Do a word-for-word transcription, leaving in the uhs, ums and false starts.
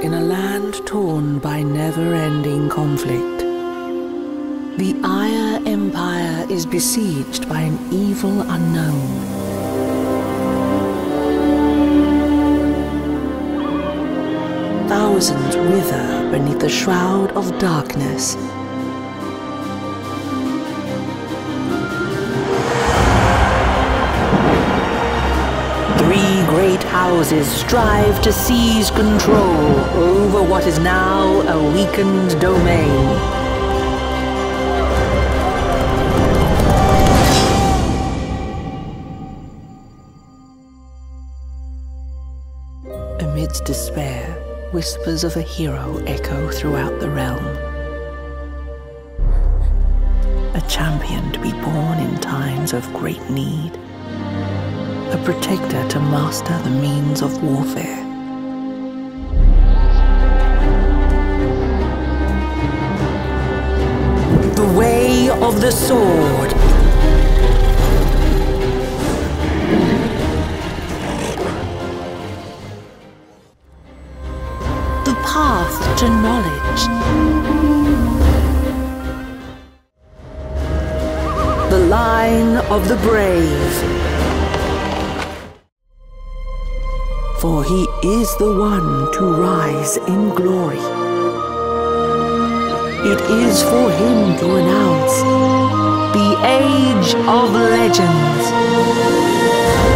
in a land torn by never-ending conflict. The Aya Empire is besieged by an evil unknown. Thousands wither beneath the shroud of darkness. Three great houses strive to seize control over what is now a weakened domain. Amidst despair, whispers of a hero echo throughout the realm. A champion to be born in times of great need. A protector to master the means of warfare. The way of the sword. The path to knowledge. The line of the brave. For he is the one to rise in glory. It is for him to announce the Age of Legends.